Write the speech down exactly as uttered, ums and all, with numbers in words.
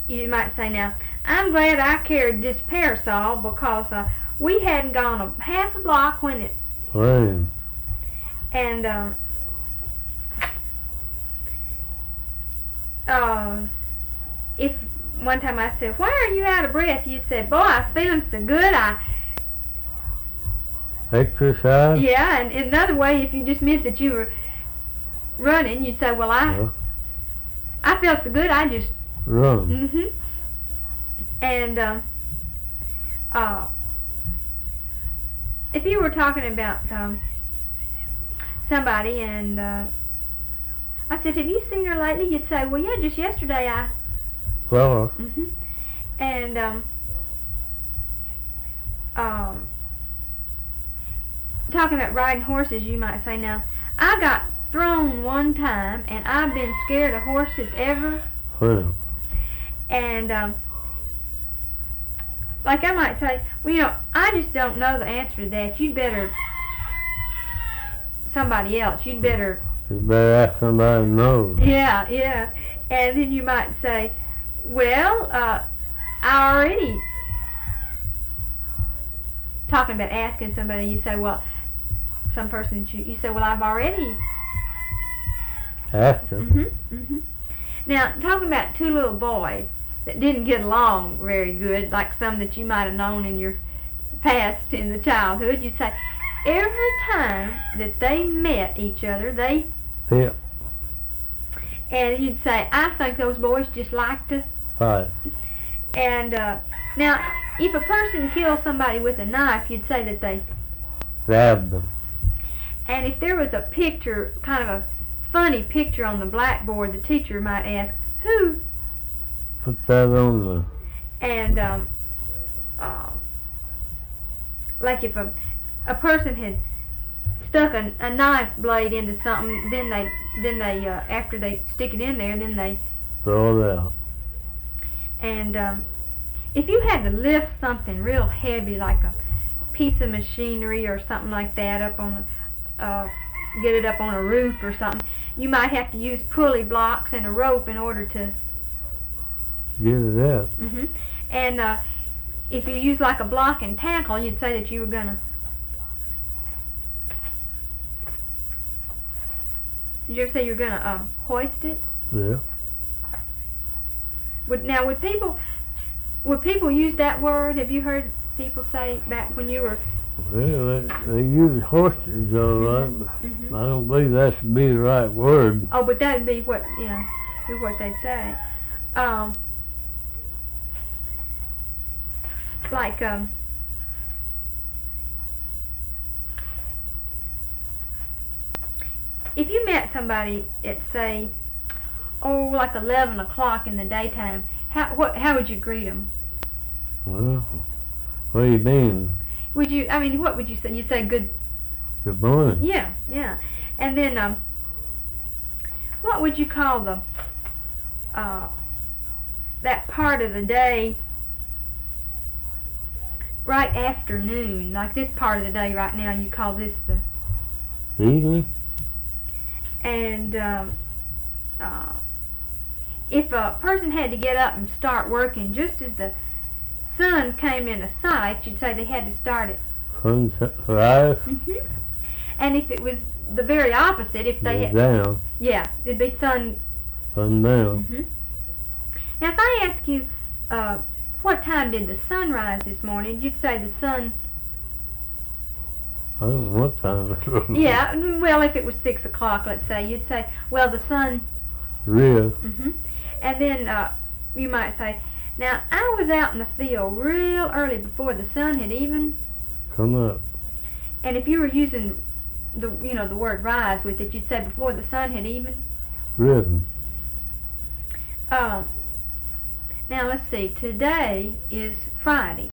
you might say, now, I'm glad I carried this parasol because uh, we hadn't gone a half a block when it rained. And um, uh, if one time I said, why are you out of breath? You said, boy, I was feeling so good. I Exercise? Yeah, and another way, if you just meant that you were running, you'd say, well, I Yeah. I felt so good, I just Run. hmm And um, uh, if you were talking about um, somebody and uh, I said, have you seen her lately? You'd say, well, yeah, just yesterday I... Well, hmm And um, um, talking about riding horses, you might say, now, I got thrown one time and I've been scared of horses ever. well, And um, like I might say, well, you know, I just don't know the answer to that. You'd better, somebody else, you'd better, you better ask somebody who knows. yeah, yeah. And then you might say, well, uh, I already, talking about asking somebody, you say, well, some person that you, you say, well, I've already, Ask her. mm-hmm, mm-hmm. Now, talking about two little boys that didn't get along very good, like some that you might have known in your past in the childhood, you'd say, every time that they met each other, they, Yeah. and you'd say, I think those boys just like to, Right. and uh, now, if a person kills somebody with a knife, you'd say that they, Stab them. and if there was a picture, kind of a funny picture on the blackboard, the teacher might ask, who? Put that on the... And, um, uh, like if a, a person had stuck a, a knife blade into something, then they, then they, uh, after they stick it in there, then they, Throw it out. and, um, if you had to lift something real heavy, like a piece of machinery or something like that up on a, uh, get it up on a roof or something, you might have to use pulley blocks and a rope in order to, Get it out. hmm and uh, if you use like a block and tackle, you'd say that you were gonna, did you ever say you were gonna um, hoist it? Yeah. Would now would people would people use that word? Have you heard people say back when you were? Well, they, they use hoisters all right, but Mhm. I don't believe that should be the right word. Oh, but that'd be what yeah, be what they'd say. Um, like um. If you met somebody at, say, oh, like eleven o'clock in the daytime, how what how would you greet them? Well, what do you mean? Would you? I mean, what would you say? You'd say good. Good morning. Yeah, yeah. And then um, what would you call the uh that part of the day right after noon? Like this part of the day right now, you call this the. Evening? And um, uh, if a person had to get up and start working just as the sun came into sight, you'd say they had to start it. Sunrise? hmm And if it was the very opposite, if they had, Down. yeah, it'd be sun. Sundown. hmm Now, if I ask you, uh, what time did the sun rise this morning, you'd say the sun. I don't know what time it was. Yeah, well, if it was six o'clock, let's say, you'd say, well, the sun. Real. hmm And then uh, you might say, now, I was out in the field real early before the sun had even, Come up. and if you were using the, you know, the word rise with it, you'd say before the sun had even. Risen. Um, now, let's see, today is Friday.